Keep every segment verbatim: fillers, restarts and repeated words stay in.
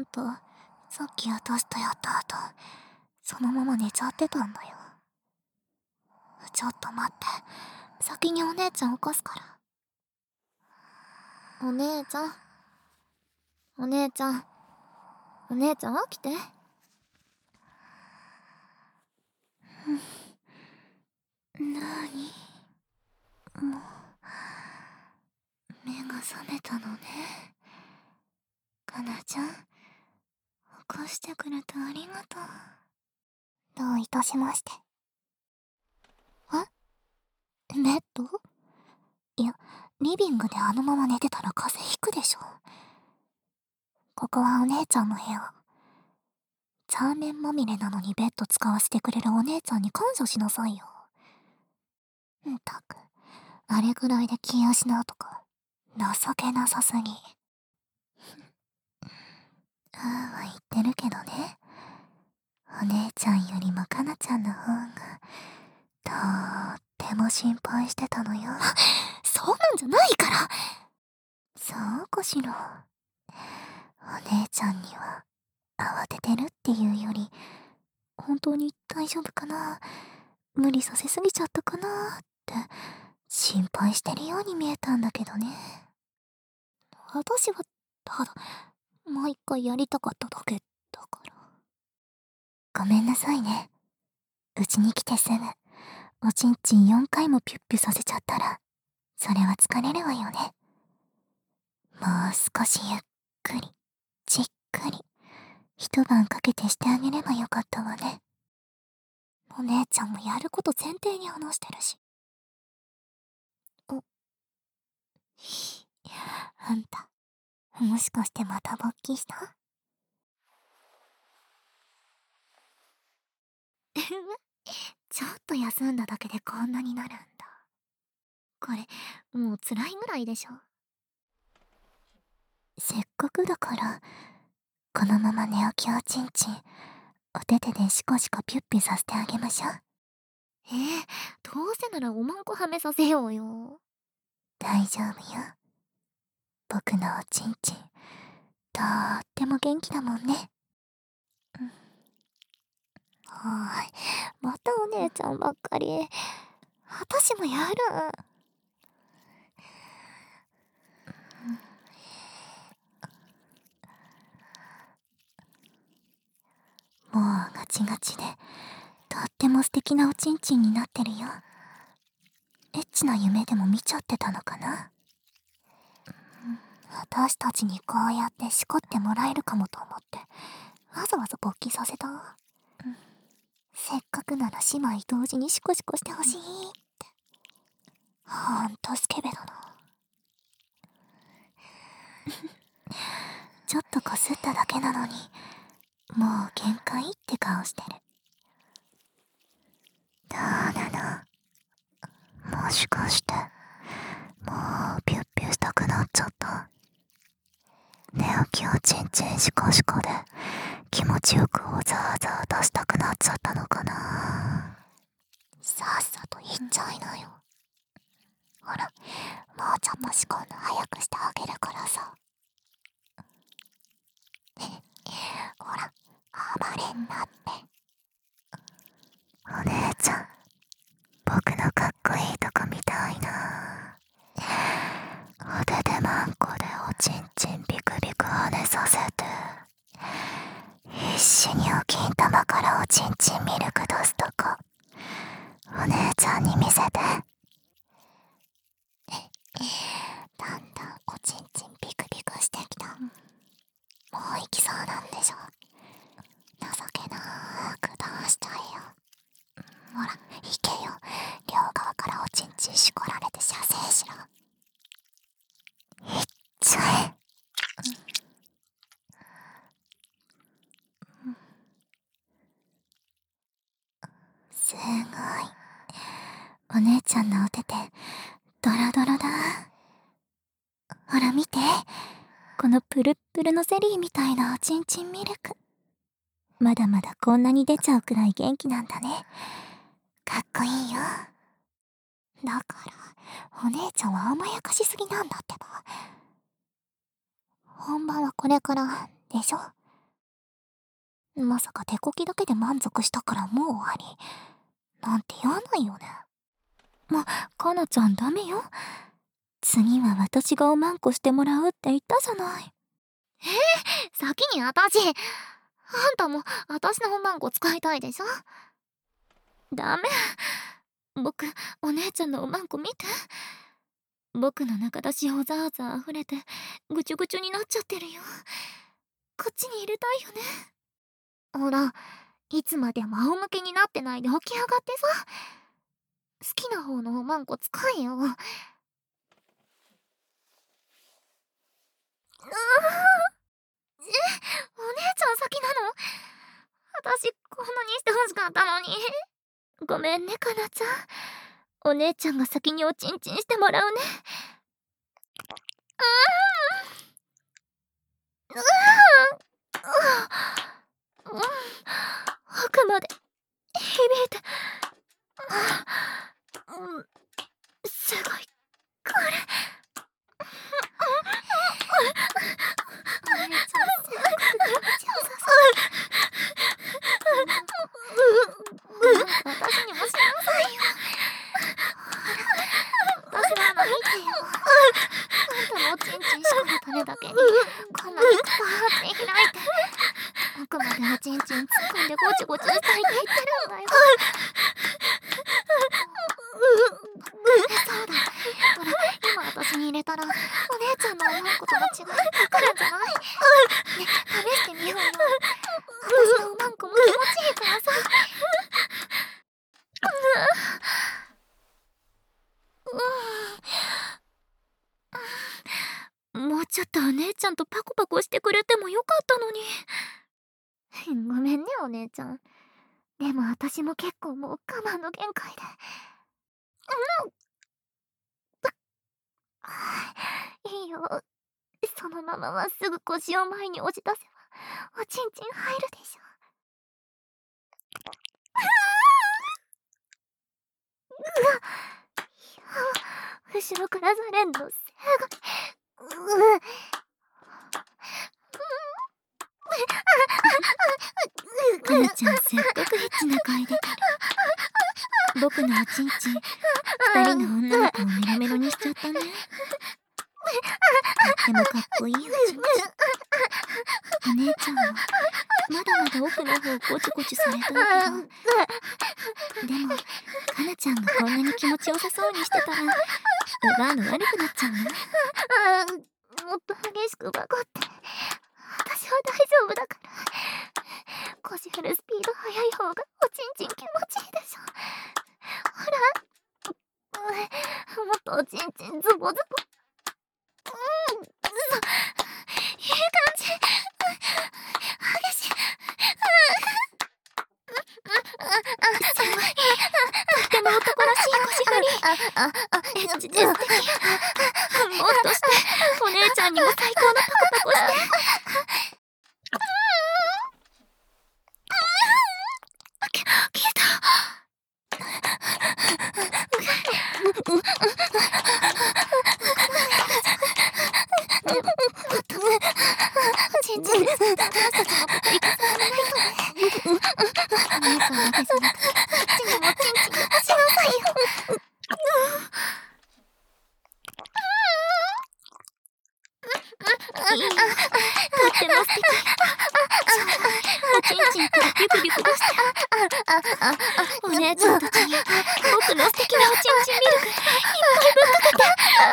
と、さっき私とやった後、そのまま寝ちゃってたんだよ。ちょっと待って、先にお姉ちゃん起こすから。お姉ちゃん。お姉ちゃん。お姉ちゃん起きて。なに？もう、目が覚めたのね。かなちゃん、起こしてくれてありがとう。どういたしまして。え？ベッド？いや、リビングであのまま寝てたら風邪ひくでしょ。ここはお姉ちゃんの部屋。チャーメンまみれなのにベッド使わせてくれるお姉ちゃんに感謝しなさいよ。んたく、あれぐらいで気失うとか、情けなさすぎ。ああは言ってるけどね。お姉ちゃんよりもかなちゃんの方が、とーっても心配してたのよ。そんなんじゃないから。そうかしら。お姉ちゃんには、慌ててるっていうより、本当に大丈夫かな、無理させすぎちゃったかなって心配してるように見えたんだけどね。私はただ毎回やりたかっただけだから。ごめんなさいね。うちに来てすぐおちんちんよんかいもピュッピュさせちゃったら、それは疲れるわよね。もう少しゆっくりじっくり一晩かけてしてあげればよかったわね。お姉ちゃんもやること前提に話してるし。おあんた、もしかしてまた勃起した？ちょっと休んだだけでこんなになるんだ。これ、もう辛いぐらいでしょ。せっかくだから、このまま寝起きおちんちん、お手手でシコシコピュッピュさせてあげましょう。えー、どうせならおまんこはめさせようよ。大丈夫よ。僕のおちんちん、とーっても元気だもんね。うん、はーい、またお姉ちゃんばっかり。私もやる。もうガチガチで、とっても素敵なおちんちんになってるよ。エッチな夢でも見ちゃってたのかな。私たちにこうやってしこってもらえるかもと思ってわざわざ勃起させた。うん、せっかくなら姉妹同時にシコシコしてほしいって。ほんとスケベだな。ちょっとこすっただけなのにもう限界って顔してる。どうなの？もしかしてもうピュッピュしたくなっちゃった？寝起きおちんちんシコシコで気持ちよくおざーざー出したくなっちゃったのかな。さっさと言っちゃいなよ。ほら、もうちょっと仕込んで早くしてあげるからさ。ほら、暴れんなって。お姉ちゃん、僕のかっこいいとこ見たいな。お手でまんこでおちんちんビクビク跳ねさせて、必死にお金玉からおちんちんミルク出すとこ、お姉ちゃんに見せて。だんだんおちんちんビクビクしてきた。もう行きそうなんでしょ。情けなーく出しちゃえよ。ほら、行けよ。両側からおちんちんしこられて射精しろ。いっちゃえ。すごい。お姉ちゃんのお手手、ドロドロだ。ほら見て。このプルップルのゼリーみたいなおちんちんミルク。まだまだこんなに出ちゃうくらい元気なんだね。かっこいいよ。だから、お姉ちゃんは甘やかしすぎなんだってば。本番はこれから、でしょ？ まさか手こきだけで満足したからもう終わりなんて言わないよね。ま、かなちゃんダメよ。次は私がおまんこしてもらうって言ったじゃない。 えー、先に私。あんたも私のおまんこ使いたいでしょ。 ダメ。僕、お姉ちゃんのおまんこ見て。僕の中出しをザーザー溢れてぐちゅぐちゅになっちゃってるよ。こっちに入れたいよね。 ほら、いつまでも仰向けになってないで起き上がってさ。好きな方のおまんこ使えよ。うーん。え、お姉ちゃん先なの？私こんなにしてほしかったのに。 ごめんね、かなちゃん。お姉ちゃんが先におちんちんしてもらうね。うーん。うーん。うん。奥まで響いて。うん。すごい。これ。 お姉ちゃんすっごく気持ちよさそう。なんか私にもしなさいよ。ほら、私の穴見てよ。あんたのおちんちんしこるためだけにこんなにパーって開いて奥までおちんちん突っ込んでゴチゴチしたいって言ってるんだよ。そうだ、ほら今私に入れたらお姉ちゃんのおまんことの違いわかるんじゃない？ね、試してみようよ。私のおまんこも気持ちいいからさ。 もうちょっとお姉ちゃんとパコパコしてくれてもよかったのに。 ごめんねお姉ちゃん。でも私も結構もう我慢の限界で。うん。いいよ。そのまままっすぐ腰を前に押し出せばおちんちん入るでしょ。うわっ、いや、後ろからされんのすごい。うかなちゃんすっごくエッチな声出てる。僕のおちんちん二人の女の子をメロメロにしちゃったね。とってもかっこいいおちんちん。お姉ちゃんもまだまだ奥の方ゴチゴチされたいけど、でもかなちゃんがこんなに気持ちよさそうにしてたら奪うの悪くなっちゃうの。 もっと激しくバコって。私は大丈夫だから。腰振るスピード速い方がおちんちん気持ちいいでしょ。ほら、うん、もっとおちんちんズボズボ。うん、そ、いい感じ。激しい。 すごい。とっても男らしい腰振り。エッチで素敵。もっとしてお姉ちゃんにも最高のパコパコして。消えた。 ちんちんですって私たちのこと行かせられないとね。お姉さんだけじゃなくてこっちにもちんちんしなさいよ。 いいよ。とっても素敵。おちんちんからビクビク出して。お姉ちゃんたちに僕の素敵なおちんちんミルクいっぱいぶっかけて。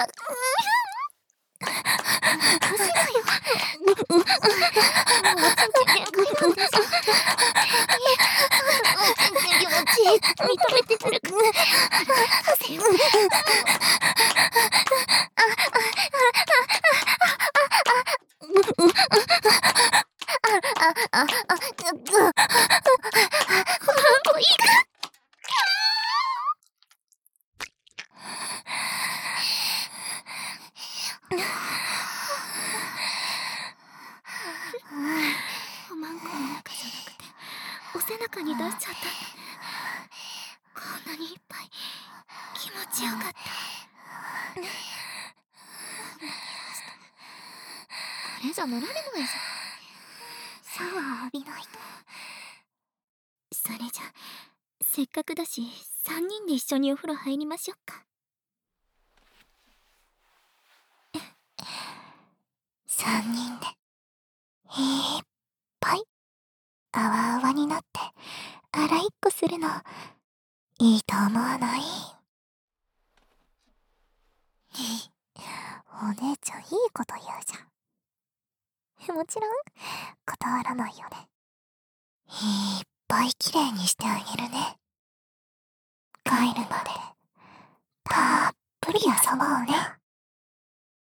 任せろよ。もうおちんちん限界なんでしょ。いえ、あんたのおちんちん気持ちいいって認めてるから。任せよ。あ、あ、あ、あ、ぐ、なんといいか。 おまんこの中じゃなくてお背中に出しちゃったんだね。こんなにいっぱい気持ちよかった。 これじゃ乗られないじゃん。シャワー浴びないと。 せっかくだしさんにんで一緒にお風呂入りましょうか。 さんにんでいっぱいあわあわになって洗いっこするのいいと思わない？お姉ちゃんいいこと言うじゃん。もちろん断らないよね。いっぱいきれいにしてあげるね。帰るまでたっぷり遊ぼうね。